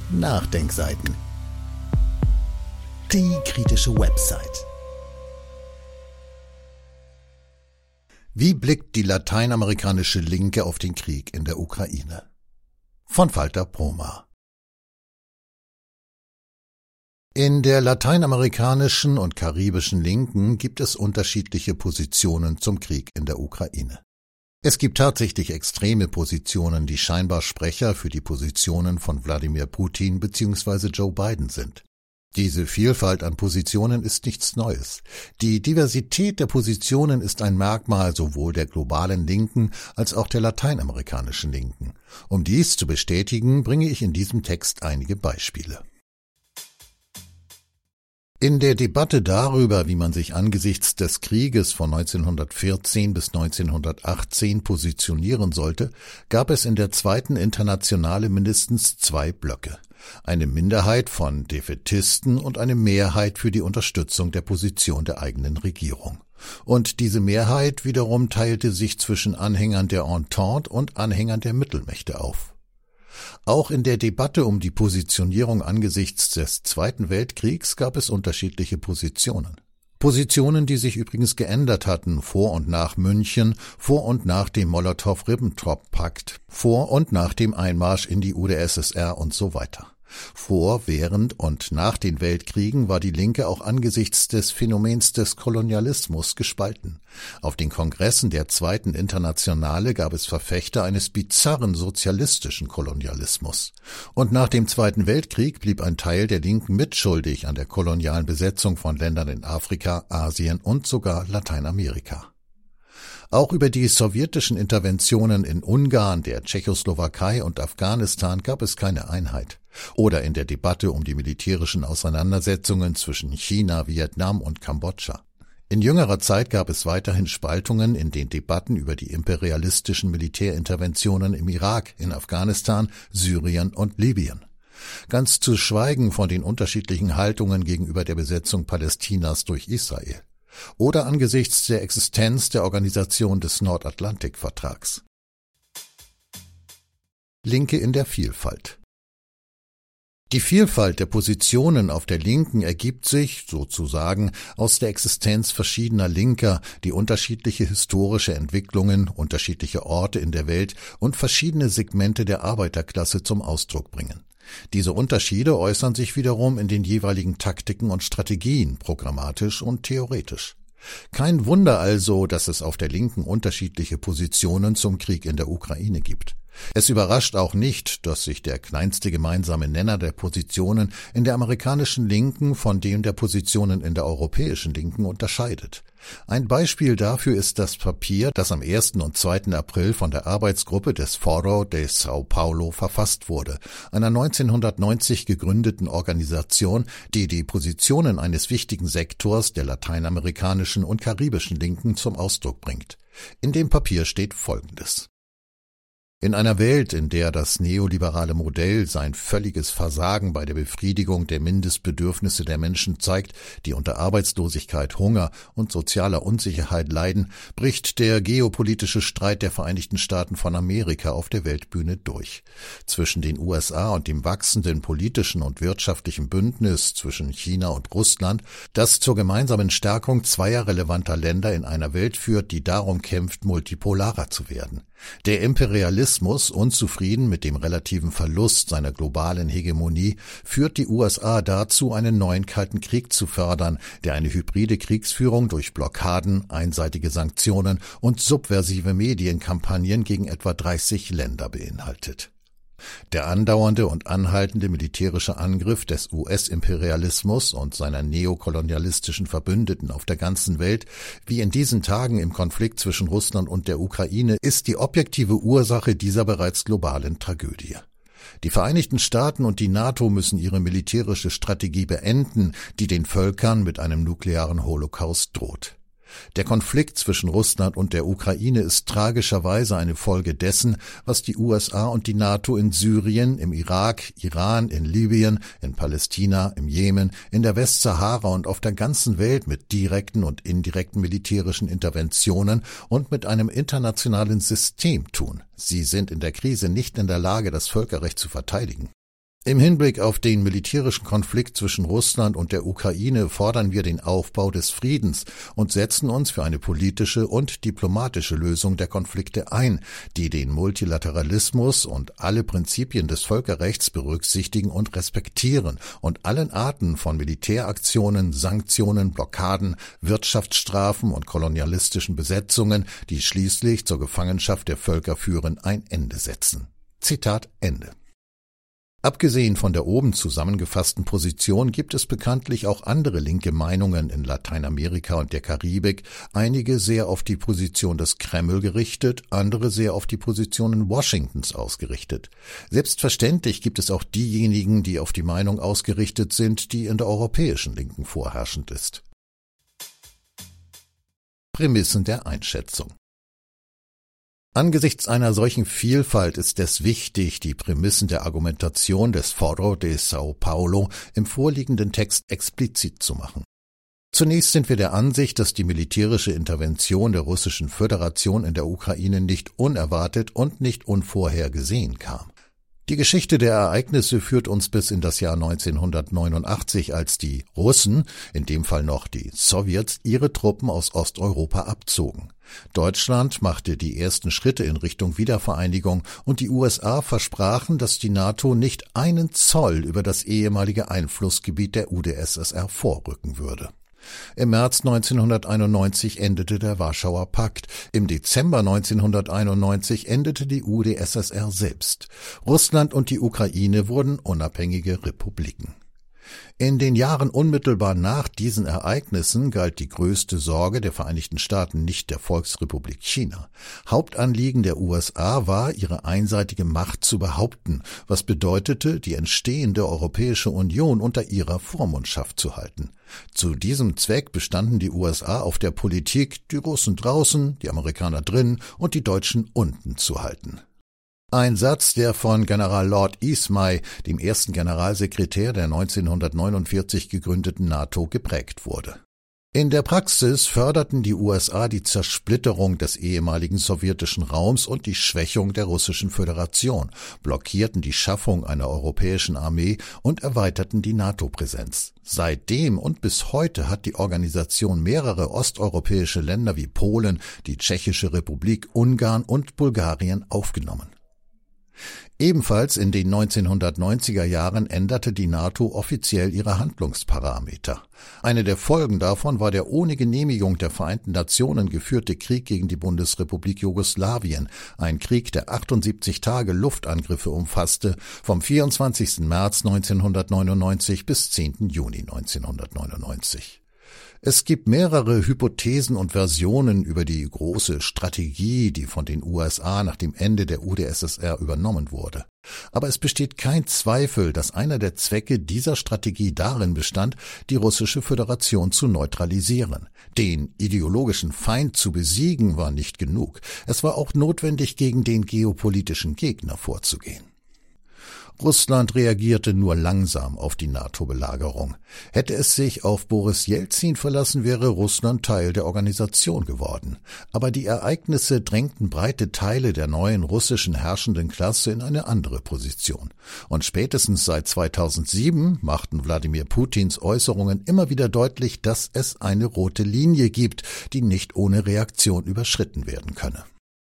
Nachdenkseiten. Die kritische Website. Wie blickt die lateinamerikanische Linke auf den Krieg in der Ukraine? Von Walter Broma. In der lateinamerikanischen und karibischen Linken gibt es unterschiedliche Positionen zum Krieg in der Ukraine. Es gibt tatsächlich extreme Positionen, die scheinbar Sprecher für die Positionen von Wladimir Putin bzw. Joe Biden sind. Diese Vielfalt an Positionen ist nichts Neues. Die Diversität der Positionen ist ein Merkmal sowohl der globalen Linken als auch der lateinamerikanischen Linken. Um dies zu bestätigen, bringe ich in diesem Text einige Beispiele. In der Debatte darüber, wie man sich angesichts des Krieges von 1914 bis 1918 positionieren sollte, gab es in der Zweiten Internationale mindestens zwei Blöcke. Eine Minderheit von Defätisten und eine Mehrheit für die Unterstützung der Position der eigenen Regierung. Und diese Mehrheit wiederum teilte sich zwischen Anhängern der Entente und Anhängern der Mittelmächte auf. Auch in der Debatte um die Positionierung angesichts des Zweiten Weltkriegs gab es unterschiedliche Positionen. Positionen, die sich übrigens geändert hatten vor und nach München, vor und nach dem Molotow-Ribbentrop-Pakt, vor und nach dem Einmarsch in die UdSSR und so weiter. Vor, während und nach den Weltkriegen war die Linke auch angesichts des Phänomens des Kolonialismus gespalten. Auf den Kongressen der Zweiten Internationale gab es Verfechter eines bizarren sozialistischen Kolonialismus. Und nach dem Zweiten Weltkrieg blieb ein Teil der Linken mitschuldig an der kolonialen Besetzung von Ländern in Afrika, Asien und sogar Lateinamerika. Auch über die sowjetischen Interventionen in Ungarn, der Tschechoslowakei und Afghanistan gab es keine Einheit. Oder in der Debatte um die militärischen Auseinandersetzungen zwischen China, Vietnam und Kambodscha. In jüngerer Zeit gab es weiterhin Spaltungen in den Debatten über die imperialistischen Militärinterventionen im Irak, in Afghanistan, Syrien und Libyen. Ganz zu schweigen von den unterschiedlichen Haltungen gegenüber der Besetzung Palästinas durch Israel. Oder angesichts der Existenz der Organisation des Nordatlantikvertrags. Linke in der Vielfalt. Die Vielfalt der Positionen auf der Linken ergibt sich, sozusagen, aus der Existenz verschiedener Linker, die unterschiedliche historische Entwicklungen, unterschiedliche Orte in der Welt und verschiedene Segmente der Arbeiterklasse zum Ausdruck bringen. Diese Unterschiede äußern sich wiederum in den jeweiligen Taktiken und Strategien, programmatisch und theoretisch. Kein Wunder also, dass es auf der Linken unterschiedliche Positionen zum Krieg in der Ukraine gibt. Es überrascht auch nicht, dass sich der kleinste gemeinsame Nenner der Positionen in der amerikanischen Linken von dem der Positionen in der europäischen Linken unterscheidet. Ein Beispiel dafür ist das Papier, das am 1. und 2. April von der Arbeitsgruppe des Foro de São Paulo verfasst wurde, einer 1990 gegründeten Organisation, die die Positionen eines wichtigen Sektors der lateinamerikanischen und karibischen Linken zum Ausdruck bringt. In dem Papier steht Folgendes: In einer Welt, in der das neoliberale Modell sein völliges Versagen bei der Befriedigung der Mindestbedürfnisse der Menschen zeigt, die unter Arbeitslosigkeit, Hunger und sozialer Unsicherheit leiden, bricht der geopolitische Streit der Vereinigten Staaten von Amerika auf der Weltbühne durch. Zwischen den USA und dem wachsenden politischen und wirtschaftlichen Bündnis zwischen China und Russland, das zur gemeinsamen Stärkung zweier relevanter Länder in einer Welt führt, die darum kämpft, multipolarer zu werden. Der Imperialismus, unzufrieden mit dem relativen Verlust seiner globalen Hegemonie, führt die USA dazu, einen neuen Kalten Krieg zu fördern, der eine hybride Kriegsführung durch Blockaden, einseitige Sanktionen und subversive Medienkampagnen gegen etwa 30 Länder beinhaltet. Der andauernde und anhaltende militärische Angriff des US-Imperialismus und seiner neokolonialistischen Verbündeten auf der ganzen Welt, wie in diesen Tagen im Konflikt zwischen Russland und der Ukraine, ist die objektive Ursache dieser bereits globalen Tragödie. Die Vereinigten Staaten und die NATO müssen ihre militärische Strategie beenden, die den Völkern mit einem nuklearen Holocaust droht. Der Konflikt zwischen Russland und der Ukraine ist tragischerweise eine Folge dessen, was die USA und die NATO in Syrien, im Irak, Iran, in Libyen, in Palästina, im Jemen, in der Westsahara und auf der ganzen Welt mit direkten und indirekten militärischen Interventionen und mit einem internationalen System tun. Sie sind in der Krise nicht in der Lage, das Völkerrecht zu verteidigen. Im Hinblick auf den militärischen Konflikt zwischen Russland und der Ukraine fordern wir den Aufbau des Friedens und setzen uns für eine politische und diplomatische Lösung der Konflikte ein, die den Multilateralismus und alle Prinzipien des Völkerrechts berücksichtigen und respektieren und allen Arten von Militäraktionen, Sanktionen, Blockaden, Wirtschaftsstrafen und kolonialistischen Besetzungen, die schließlich zur Gefangenschaft der Völker führen, ein Ende setzen. Zitat Ende. Abgesehen von der oben zusammengefassten Position gibt es bekanntlich auch andere linke Meinungen in Lateinamerika und der Karibik, einige sehr auf die Position des Kreml gerichtet, andere sehr auf die Positionen Washingtons ausgerichtet. Selbstverständlich gibt es auch diejenigen, die auf die Meinung ausgerichtet sind, die in der europäischen Linken vorherrschend ist. Prämissen der Einschätzung. Angesichts einer solchen Vielfalt ist es wichtig, die Prämissen der Argumentation des Foro de São Paulo im vorliegenden Text explizit zu machen. Zunächst sind wir der Ansicht, dass die militärische Intervention der Russischen Föderation in der Ukraine nicht unerwartet und nicht unvorhergesehen kam. Die Geschichte der Ereignisse führt uns bis in das Jahr 1989, als die Russen, in dem Fall noch die Sowjets, ihre Truppen aus Osteuropa abzogen. Deutschland machte die ersten Schritte in Richtung Wiedervereinigung und die USA versprachen, dass die NATO nicht einen Zoll über das ehemalige Einflussgebiet der UdSSR vorrücken würde. Im März 1991 endete der Warschauer Pakt. Im Dezember 1991 endete die UdSSR selbst. Russland und die Ukraine wurden unabhängige Republiken. In den Jahren unmittelbar nach diesen Ereignissen galt die größte Sorge der Vereinigten Staaten nicht der Volksrepublik China. Hauptanliegen der USA war, ihre einseitige Macht zu behaupten, was bedeutete, die entstehende Europäische Union unter ihrer Vormundschaft zu halten. Zu diesem Zweck bestanden die USA auf der Politik, die Russen draußen, die Amerikaner drin und die Deutschen unten zu halten. Ein Satz, der von General Lord Ismay, dem ersten Generalsekretär der 1949 gegründeten NATO, geprägt wurde. In der Praxis förderten die USA die Zersplitterung des ehemaligen sowjetischen Raums und die Schwächung der Russischen Föderation, blockierten die Schaffung einer europäischen Armee und erweiterten die NATO-Präsenz. Seitdem und bis heute hat die Organisation mehrere osteuropäische Länder wie Polen, die Tschechische Republik, Ungarn und Bulgarien aufgenommen. Ebenfalls in den 1990er Jahren änderte die NATO offiziell ihre Handlungsparameter. Eine der Folgen davon war der ohne Genehmigung der Vereinten Nationen geführte Krieg gegen die Bundesrepublik Jugoslawien, ein Krieg, der 78 Tage Luftangriffe umfasste, vom 24. März 1999 bis 10. Juni 1999. Es gibt mehrere Hypothesen und Versionen über die große Strategie, die von den USA nach dem Ende der UdSSR übernommen wurde. Aber es besteht kein Zweifel, dass einer der Zwecke dieser Strategie darin bestand, die Russische Föderation zu neutralisieren. Den ideologischen Feind zu besiegen war nicht genug. Es war auch notwendig, gegen den geopolitischen Gegner vorzugehen. Russland reagierte nur langsam auf die NATO-Belagerung. Hätte es sich auf Boris Jelzin verlassen, wäre Russland Teil der Organisation geworden. Aber die Ereignisse drängten breite Teile der neuen russischen herrschenden Klasse in eine andere Position. Und spätestens seit 2007 machten Wladimir Putins Äußerungen immer wieder deutlich, dass es eine rote Linie gibt, die nicht ohne Reaktion überschritten werden könne.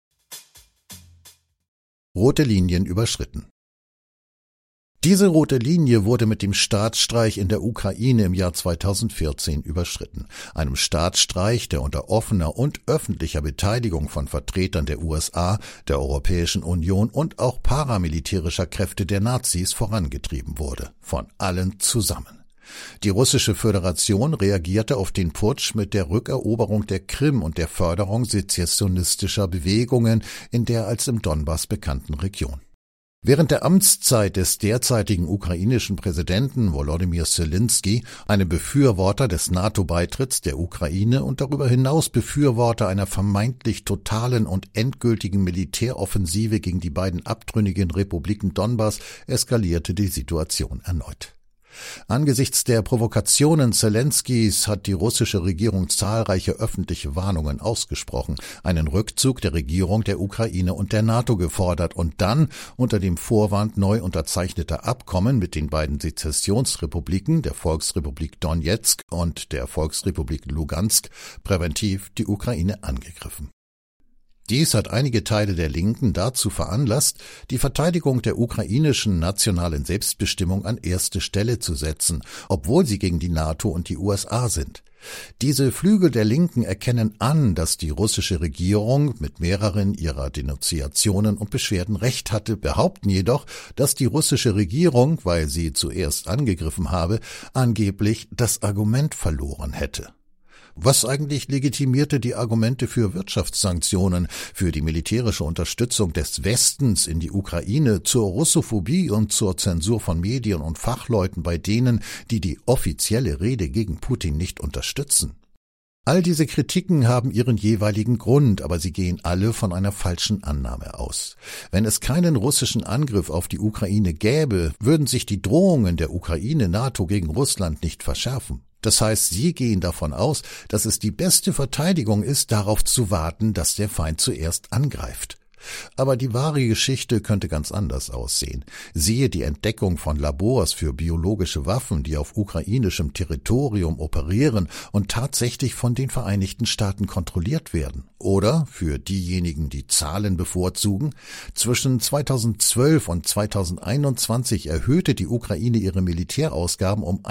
Rote Linien überschritten. Diese rote Linie wurde mit dem Staatsstreich in der Ukraine im Jahr 2014 überschritten. Einem Staatsstreich, der unter offener und öffentlicher Beteiligung von Vertretern der USA, der Europäischen Union und auch paramilitärischer Kräfte der Nazis vorangetrieben wurde. Von allen zusammen. Die Russische Föderation reagierte auf den Putsch mit der Rückeroberung der Krim und der Förderung sezessionistischer Bewegungen in der als im Donbass bekannten Region. Während der Amtszeit des derzeitigen ukrainischen Präsidenten Volodymyr Zelensky, einem Befürworter des NATO-Beitritts der Ukraine und darüber hinaus Befürworter einer vermeintlich totalen und endgültigen Militäroffensive gegen die beiden abtrünnigen Republiken Donbass, eskalierte die Situation erneut. Angesichts der Provokationen Zelenskys hat die russische Regierung zahlreiche öffentliche Warnungen ausgesprochen, einen Rückzug der Regierung der Ukraine und der NATO gefordert und dann unter dem Vorwand neu unterzeichneter Abkommen mit den beiden Sezessionsrepubliken, der Volksrepublik Donezk und der Volksrepublik Lugansk, präventiv die Ukraine angegriffen. Dies hat einige Teile der Linken dazu veranlasst, die Verteidigung der ukrainischen nationalen Selbstbestimmung an erste Stelle zu setzen, obwohl sie gegen die NATO und die USA sind. Diese Flügel der Linken erkennen an, dass die russische Regierung mit mehreren ihrer Denunziationen und Beschwerden recht hatte, behaupten jedoch, dass die russische Regierung, weil sie zuerst angegriffen habe, angeblich das Argument verloren hätte. Was eigentlich legitimierte die Argumente für Wirtschaftssanktionen, für die militärische Unterstützung des Westens in die Ukraine, zur Russophobie und zur Zensur von Medien und Fachleuten bei denen, die die offizielle Rede gegen Putin nicht unterstützen? All diese Kritiken haben ihren jeweiligen Grund, aber sie gehen alle von einer falschen Annahme aus. Wenn es keinen russischen Angriff auf die Ukraine gäbe, würden sich die Drohungen der Ukraine-NATO gegen Russland nicht verschärfen. Das heißt, sie gehen davon aus, dass es die beste Verteidigung ist, darauf zu warten, dass der Feind zuerst angreift. Aber die wahre Geschichte könnte ganz anders aussehen. Siehe die Entdeckung von Labors für biologische Waffen, die auf ukrainischem Territorium operieren und tatsächlich von den Vereinigten Staaten kontrolliert werden. Oder, für diejenigen, die Zahlen bevorzugen, zwischen 2012 und 2021 erhöhte die Ukraine ihre Militärausgaben um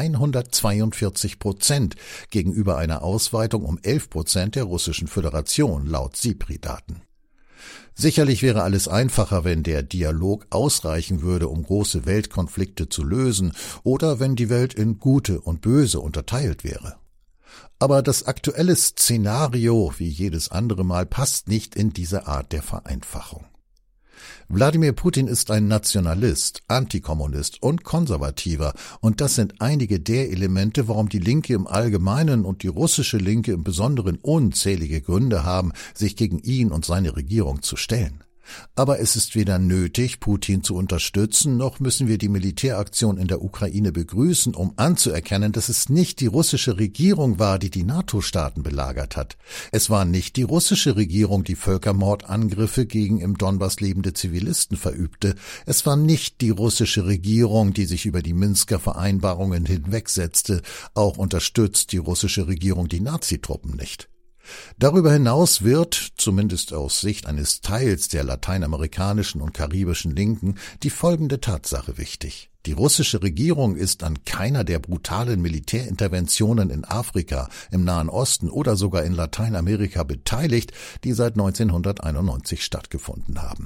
142% gegenüber einer Ausweitung um 11% der Russischen Föderation laut SIPRI-Daten. Sicherlich wäre alles einfacher, wenn der Dialog ausreichen würde, um große Weltkonflikte zu lösen, oder wenn die Welt in Gute und Böse unterteilt wäre. Aber das aktuelle Szenario, wie jedes andere Mal, passt nicht in diese Art der Vereinfachung. Wladimir Putin ist ein Nationalist, Antikommunist und Konservativer, und das sind einige der Elemente, warum die Linke im Allgemeinen und die russische Linke im Besonderen unzählige Gründe haben, sich gegen ihn und seine Regierung zu stellen. Aber es ist weder nötig, Putin zu unterstützen, noch müssen wir die Militäraktion in der Ukraine begrüßen, um anzuerkennen, dass es nicht die russische Regierung war, die die NATO-Staaten belagert hat. Es war nicht die russische Regierung, die Völkermordangriffe gegen im Donbass lebende Zivilisten verübte. Es war nicht die russische Regierung, die sich über die Minsker Vereinbarungen hinwegsetzte. Auch unterstützt die russische Regierung die Nazitruppen nicht. Darüber hinaus wird, zumindest aus Sicht eines Teils der lateinamerikanischen und karibischen Linken, die folgende Tatsache wichtig. Die russische Regierung ist an keiner der brutalen Militärinterventionen in Afrika, im Nahen Osten oder sogar in Lateinamerika beteiligt, die seit 1991 stattgefunden haben.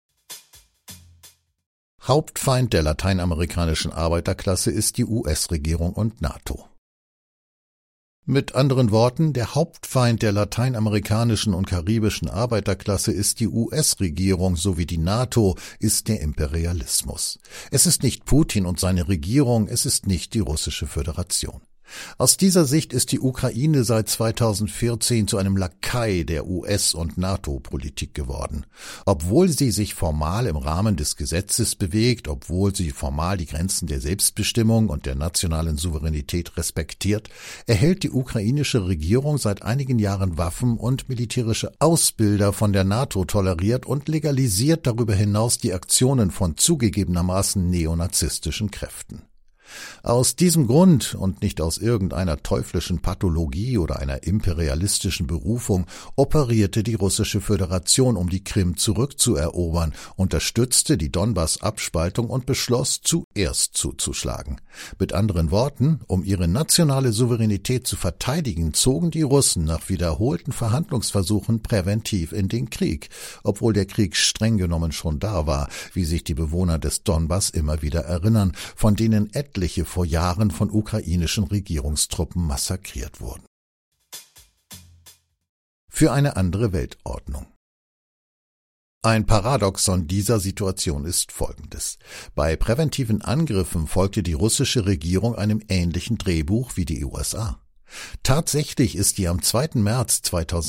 Hauptfeind der lateinamerikanischen Arbeiterklasse ist die US-Regierung und NATO. Mit anderen Worten, der Hauptfeind der lateinamerikanischen und karibischen Arbeiterklasse ist die US-Regierung sowie die NATO, ist der Imperialismus. Es ist nicht Putin und seine Regierung, es ist nicht die Russische Föderation. Aus dieser Sicht ist die Ukraine seit 2014 zu einem Lakai der US- und NATO-Politik geworden. Obwohl sie sich formal im Rahmen des Gesetzes bewegt, obwohl sie formal die Grenzen der Selbstbestimmung und der nationalen Souveränität respektiert, erhält die ukrainische Regierung seit einigen Jahren Waffen und militärische Ausbilder von der NATO toleriert und legalisiert darüber hinaus die Aktionen von zugegebenermaßen neonazistischen Kräften. Aus diesem Grund und nicht aus irgendeiner teuflischen Pathologie oder einer imperialistischen Berufung operierte die Russische Föderation, um die Krim zurückzuerobern, unterstützte die Donbass-Abspaltung und beschloss, zuerst zuzuschlagen. Mit anderen Worten, um ihre nationale Souveränität zu verteidigen, zogen die Russen nach wiederholten Verhandlungsversuchen präventiv in den Krieg, obwohl der Krieg streng genommen schon da war, wie sich die Bewohner des Donbass immer wieder erinnern, von denen etliche vor Jahren von ukrainischen Regierungstruppen massakriert wurden. Für eine andere Weltordnung. Ein Paradoxon dieser Situation ist folgendes. Bei präventiven Angriffen folgte die russische Regierung einem ähnlichen Drehbuch wie die USA. Tatsächlich ist die am 2. März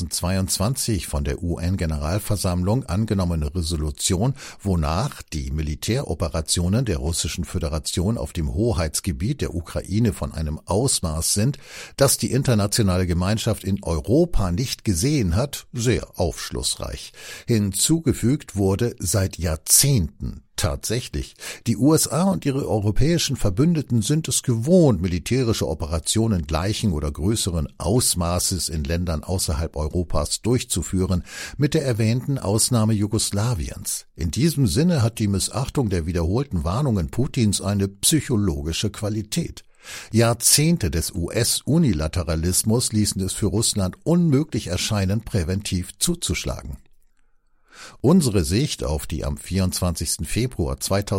2022 von der UN-Generalversammlung angenommene Resolution, wonach die Militäroperationen der Russischen Föderation auf dem Hoheitsgebiet der Ukraine von einem Ausmaß sind, das die internationale Gemeinschaft in Europa nicht gesehen hat, sehr aufschlussreich. Hinzugefügt wurde seit Jahrzehnten tatsächlich. Die USA und ihre europäischen Verbündeten sind es gewohnt, militärische Operationen gleichen oder größeren Ausmaßes in Ländern außerhalb Europas durchzuführen, mit der erwähnten Ausnahme Jugoslawiens. In diesem Sinne hat die Missachtung der wiederholten Warnungen Putins eine psychologische Qualität. Jahrzehnte des US-Unilateralismus ließen es für Russland unmöglich erscheinen, präventiv zuzuschlagen. Unsere Sicht auf die am 24. Februar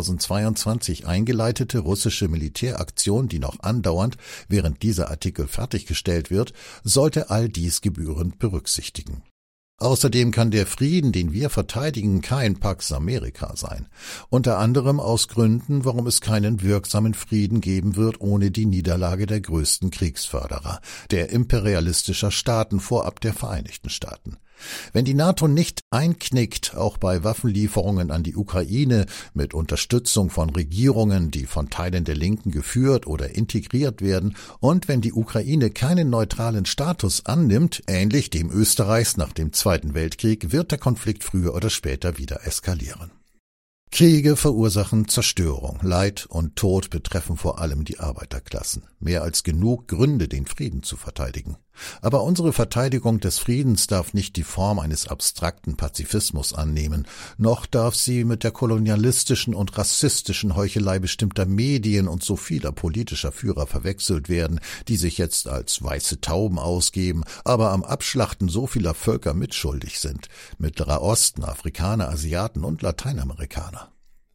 2022 eingeleitete russische Militäraktion, die noch andauernd, während dieser Artikel fertiggestellt wird, sollte all dies gebührend berücksichtigen. Außerdem kann der Frieden, den wir verteidigen, kein Pax America sein. Unter anderem aus Gründen, warum es keinen wirksamen Frieden geben wird ohne die Niederlage der größten Kriegsförderer, der imperialistischer Staaten vorab der Vereinigten Staaten. Wenn die NATO nicht einknickt, auch bei Waffenlieferungen an die Ukraine mit Unterstützung von Regierungen, die von Teilen der Linken geführt oder integriert werden, und wenn die Ukraine keinen neutralen Status annimmt, ähnlich dem Österreichs nach dem Zweiten Weltkrieg, wird der Konflikt früher oder später wieder eskalieren. Kriege verursachen Zerstörung, Leid und Tod betreffen vor allem die Arbeiterklassen. Mehr als genug Gründe, den Frieden zu verteidigen. Aber unsere Verteidigung des Friedens darf nicht die Form eines abstrakten Pazifismus annehmen, noch darf sie mit der kolonialistischen und rassistischen Heuchelei bestimmter Medien und so vieler politischer Führer verwechselt werden, die sich jetzt als weiße Tauben ausgeben, aber am Abschlachten so vieler Völker mitschuldig sind. Mittlerer Osten, Afrikaner, Asiaten und Lateinamerikaner.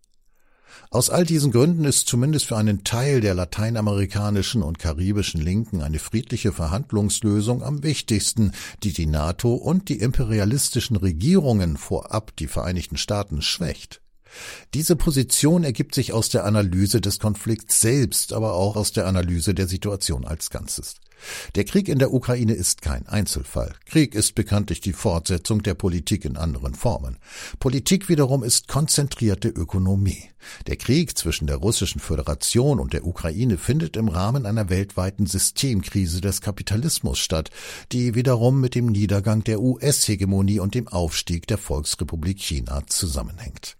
Aus all diesen Gründen ist zumindest für einen Teil der lateinamerikanischen und karibischen Linken eine friedliche Verhandlungslösung am wichtigsten, die die NATO und die imperialistischen Regierungen, vorab die Vereinigten Staaten, schwächt. Diese Position ergibt sich aus der Analyse des Konflikts selbst, aber auch aus der Analyse der Situation als Ganzes. Der Krieg in der Ukraine ist kein Einzelfall. Krieg ist bekanntlich die Fortsetzung der Politik in anderen Formen. Politik wiederum ist konzentrierte Ökonomie. Der Krieg zwischen der Russischen Föderation und der Ukraine findet im Rahmen einer weltweiten Systemkrise des Kapitalismus statt, die wiederum mit dem Niedergang der US-Hegemonie und dem Aufstieg der Volksrepublik China zusammenhängt.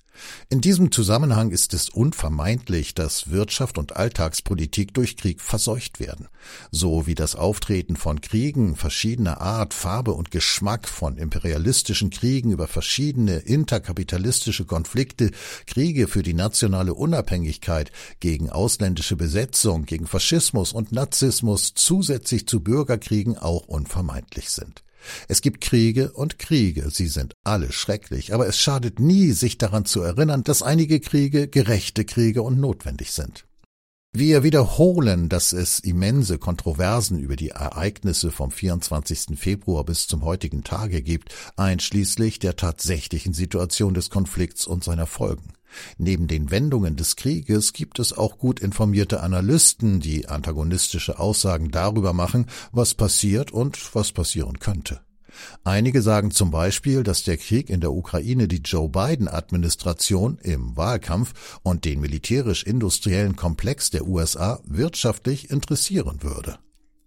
In diesem Zusammenhang ist es unvermeidlich, dass Wirtschaft und Alltagspolitik durch Krieg verseucht werden. So wie das Auftreten von Kriegen verschiedener Art, Farbe und Geschmack, von imperialistischen Kriegen über verschiedene interkapitalistische Konflikte, Kriege für die nationale Unabhängigkeit, gegen ausländische Besetzung, gegen Faschismus und Nazismus zusätzlich zu Bürgerkriegen auch unvermeidlich sind. Es gibt Kriege und Kriege, sie sind alle schrecklich, aber es schadet nie, sich daran zu erinnern, dass einige Kriege gerechte Kriege und notwendig sind. Wir wiederholen, dass es immense Kontroversen über die Ereignisse vom 24. Februar bis zum heutigen Tage gibt, einschließlich der tatsächlichen Situation des Konflikts und seiner Folgen. Neben den Wendungen des Krieges gibt es auch gut informierte Analysten, die antagonistische Aussagen darüber machen, was passiert und was passieren könnte. Einige sagen zum Beispiel, dass der Krieg in der Ukraine die Joe-Biden-Administration im Wahlkampf und den militärisch-industriellen Komplex der USA wirtschaftlich interessieren würde.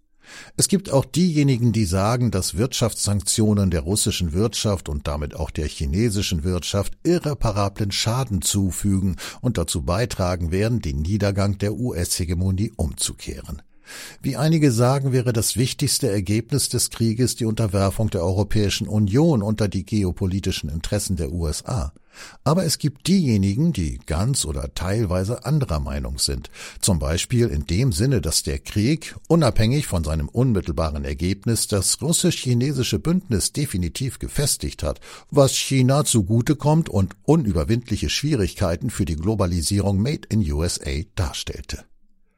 Es gibt auch diejenigen, die sagen, dass Wirtschaftssanktionen der russischen Wirtschaft und damit auch der chinesischen Wirtschaft irreparablen Schaden zufügen und dazu beitragen werden, den Niedergang der US-Hegemonie umzukehren. Wie einige sagen, wäre das wichtigste Ergebnis des Krieges die Unterwerfung der Europäischen Union unter die geopolitischen Interessen der USA. Aber es gibt diejenigen, die ganz oder teilweise anderer Meinung sind, zum Beispiel in dem Sinne, dass der Krieg, unabhängig von seinem unmittelbaren Ergebnis, das russisch-chinesische Bündnis definitiv gefestigt hat, was China zugutekommt und unüberwindliche Schwierigkeiten für die Globalisierung Made in USA darstellte.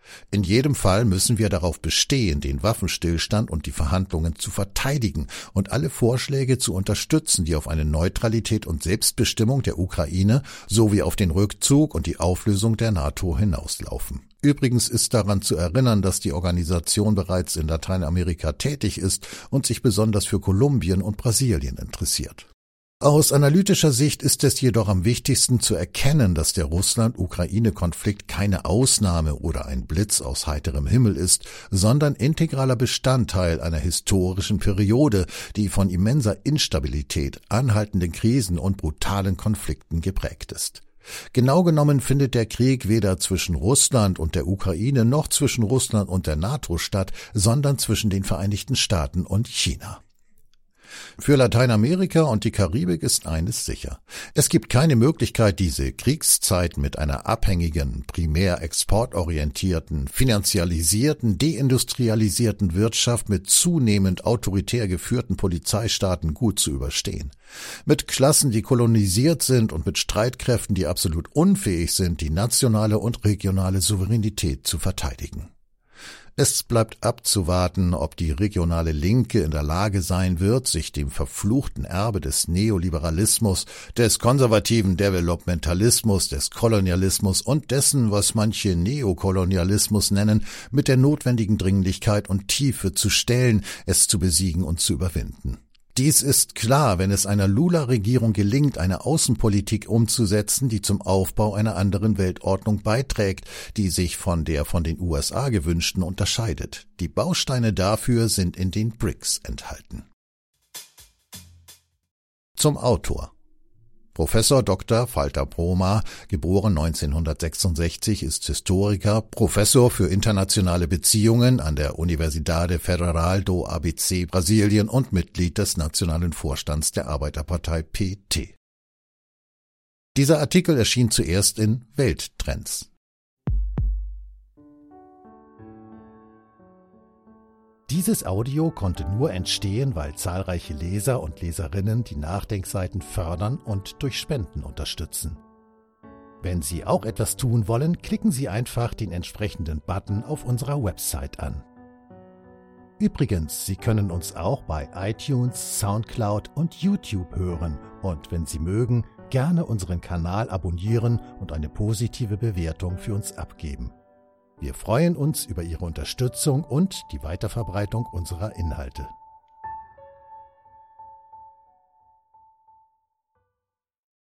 In jedem Fall müssen wir darauf bestehen, den Waffenstillstand und die Verhandlungen zu verteidigen und alle Vorschläge zu unterstützen, die auf eine Neutralität und Selbstbestimmung der Ukraine sowie auf den Rückzug und die Auflösung der NATO hinauslaufen. Übrigens ist daran zu erinnern, dass die Organisation bereits in Lateinamerika tätig ist und sich besonders für Kolumbien und Brasilien interessiert. Aus analytischer Sicht ist es jedoch am wichtigsten zu erkennen, dass der Russland-Ukraine-Konflikt keine Ausnahme oder ein Blitz aus heiterem Himmel ist, sondern integraler Bestandteil einer historischen Periode, die von immenser Instabilität, anhaltenden Krisen und brutalen Konflikten geprägt ist. Genau genommen findet der Krieg weder zwischen Russland und der Ukraine noch zwischen Russland und der NATO statt, sondern zwischen den Vereinigten Staaten und China. Für Lateinamerika und die Karibik ist eines sicher. Es gibt keine Möglichkeit, diese Kriegszeit mit einer abhängigen, primär exportorientierten, finanzialisierten, deindustrialisierten Wirtschaft mit zunehmend autoritär geführten Polizeistaaten gut zu überstehen. Mit Klassen, die kolonisiert sind und mit Streitkräften, die absolut unfähig sind, die nationale und regionale Souveränität zu verteidigen. Es bleibt abzuwarten, ob die regionale Linke in der Lage sein wird, sich dem verfluchten Erbe des Neoliberalismus, des konservativen Developmentalismus, des Kolonialismus und dessen, was manche Neokolonialismus nennen, mit der notwendigen Dringlichkeit und Tiefe zu stellen, es zu besiegen und zu überwinden. Dies ist klar, wenn es einer Lula-Regierung gelingt, eine Außenpolitik umzusetzen, die zum Aufbau einer anderen Weltordnung beiträgt, die sich von der von den USA gewünschten unterscheidet. Die Bausteine dafür sind in den BRICS enthalten. Zum Autor. Professor Dr. Walter Broma, geboren 1966, ist Historiker, Professor für internationale Beziehungen an der Universidade Federal do ABC Brasilien und Mitglied des nationalen Vorstands der Arbeiterpartei PT. Dieser Artikel erschien zuerst in Welttrends. Dieses Audio konnte nur entstehen, weil zahlreiche Leser und Leserinnen die Nachdenkseiten fördern und durch Spenden unterstützen. Wenn Sie auch etwas tun wollen, klicken Sie einfach den entsprechenden Button auf unserer Website an. Übrigens, Sie können uns auch bei iTunes, Soundcloud und YouTube hören und wenn Sie mögen, gerne unseren Kanal abonnieren und eine positive Bewertung für uns abgeben. Wir freuen uns über Ihre Unterstützung und die Weiterverbreitung unserer Inhalte.